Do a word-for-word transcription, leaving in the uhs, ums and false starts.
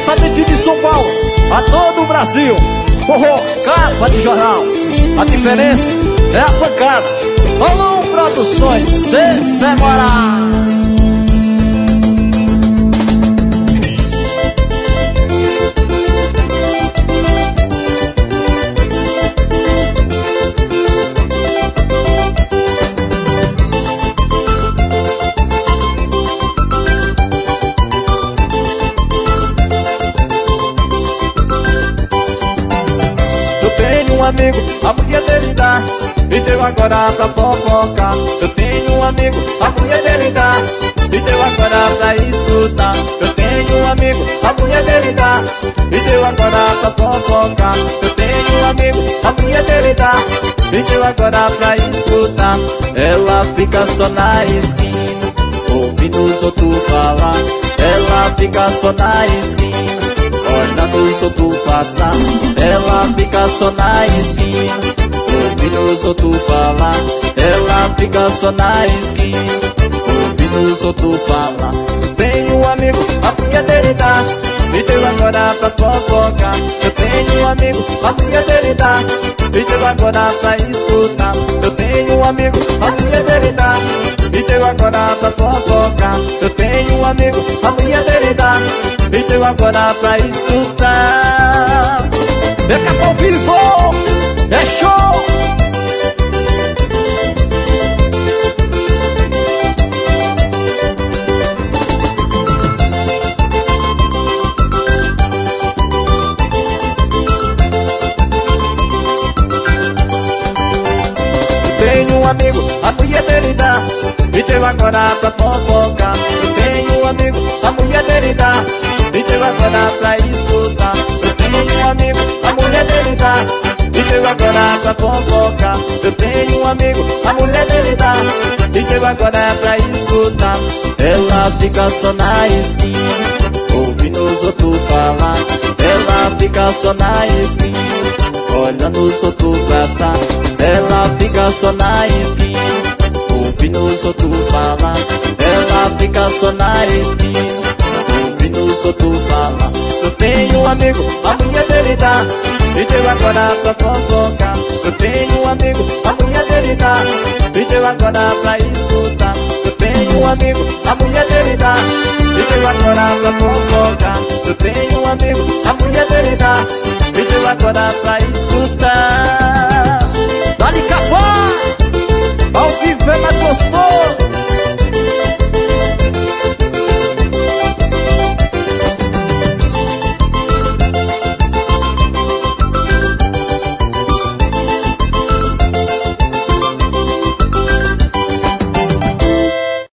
diretamente de São Paulo a todo o Brasil. Forró, capa de jornal, a diferença é a pancada. Rolão Produções, cê morar. Um amigo, a mulher dele dá, e deu agora pra fofocar. Eu tenho um amigo, a mulher dele dá, e deu agora pra escutar. Eu tenho um amigo, a mulher dele dá, e deu agora pra fofocar. Eu tenho um amigo, a mulher dele dá, e deu agora pra escutar. Ela fica só na esquina, ouvindo os outros falar. Ela fica só na esquina, olhando os outros passar. Ela fica só na esquina, ouvindo os outros falar. Ela fica só na esquina, ouvindo os outros falar. Eu tenho um amigo, a mulher dele dá, e deu agora pra fofocar. Eu tenho um amigo, a mulher dele dá, e deu agora pra escutar. Eu tenho um amigo, a mulher dele dá, e deu agora pra fofocar. Eu tenho um amigo, a mulher dele dá, e deu agora pra escutar. Vem cá ao vivo, é show! Tenho um amigo, a mulher dele dá, e deu agora pra fofocar. Eu tenho um amigo, a mulher dele dá, e deu agora pra escutar. Eu tenho um amigo, a mulher dele dá, e deu agora pra fofocar. Eu tenho um amigo, a mulher dele dá, e deu agora pra escutar. Ela fica só na esquina, ouvindo os outros falar. Ela fica só na esquina, olhando os outros passar. Ela fica só na esquina, ouvindo os outros falar. Ela fica só na esquina, ouvindo os outros falar. Eu tenho um amigo, a mulher dele dá, e deu agora pra fofocar. Eu tenho um amigo, a mulher dele dá, e deu agora pra escutar. Eu tenho um amigo, a mulher dele dá, e deu agora pra fofocar. Eu tenho um amigo, a mulher dele dá, e deu agora pra escutar. Dá-lhe capa, ao vivo é mais gostoso.